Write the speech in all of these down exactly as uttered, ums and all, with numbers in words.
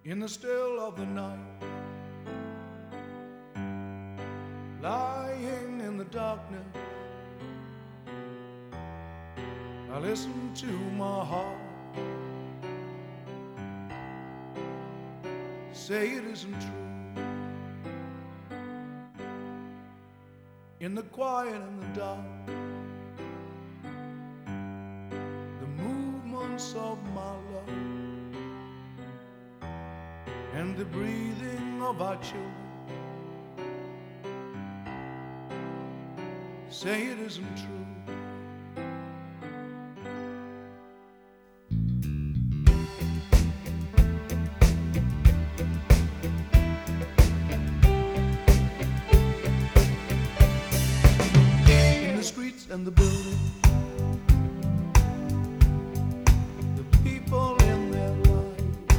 in the still of the night, lying in the darkness, I listen to my heart say it isn't true. In the quiet and the dark, the movements of my love and the breathing of our children say it isn't true. In the streets and the buildings, the people in their lives,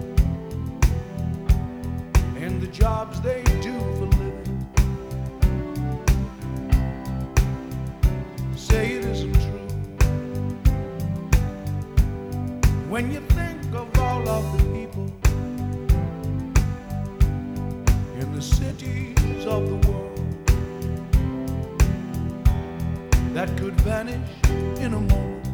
and the jobs they do for living say it isn't true. When you think of all of the people in the cities of the world that could vanish in a moment,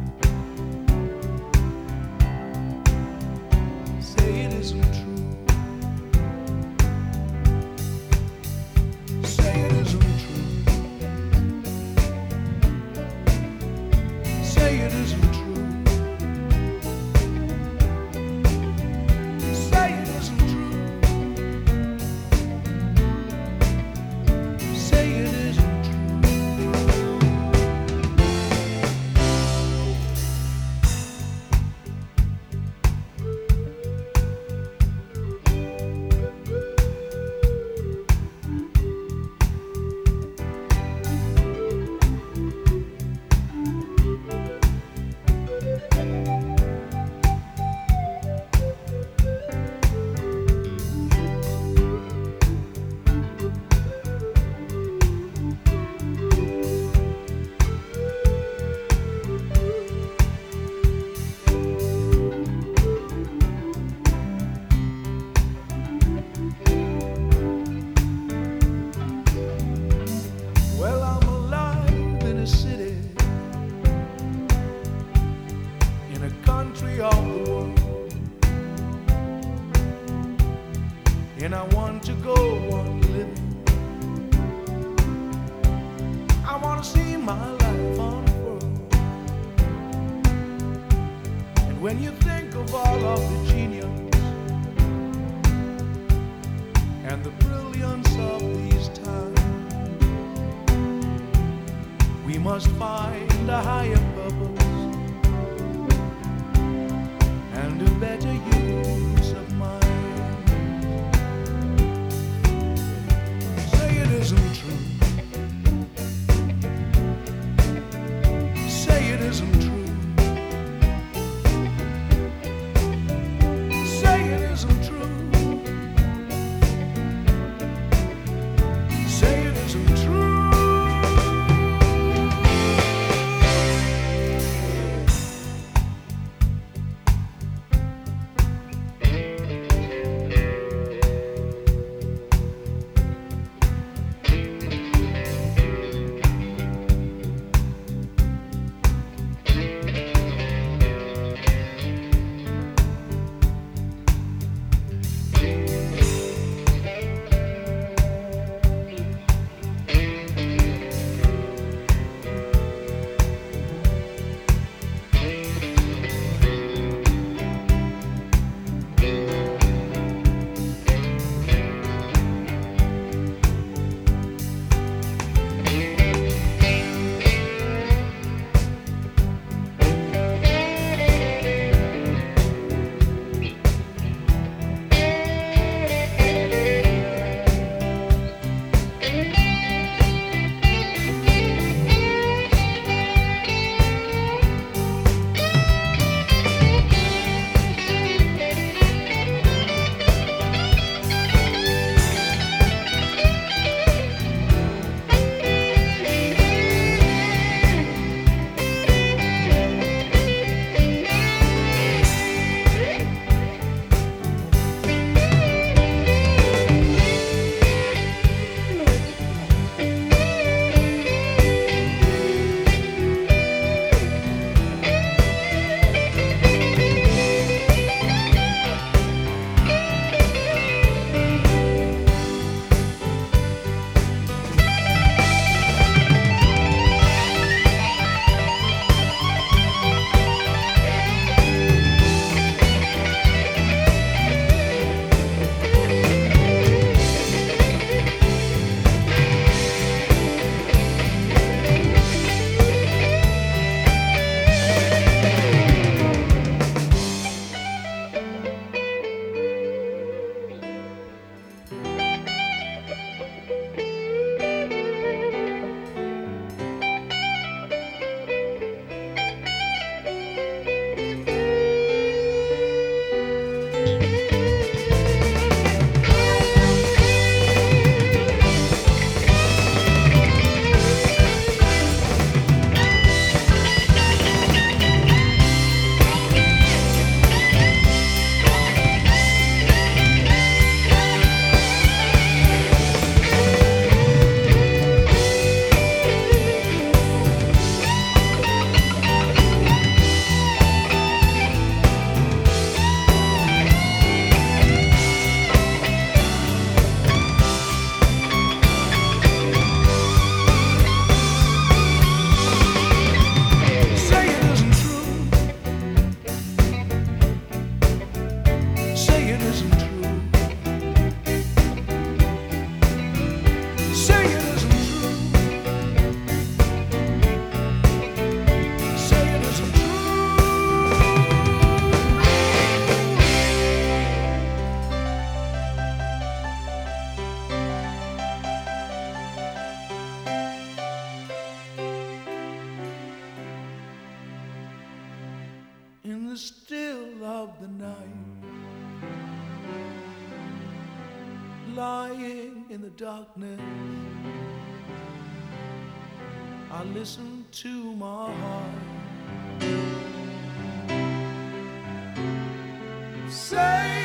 say it isn't true. Say it isn't true. Say it isn't true. Say it isn't true. Say it isn't true. Of the world, and I want to go on living. I want to see my life unfurl. And when you think of all of the genius and the brilliance of these times, we must find a higher purpose and a better use of mind. Say it isn't true. Say it isn't true. Say it isn't true. Say it isn't true. the still of the night, lying in the darkness, I listen to my heart say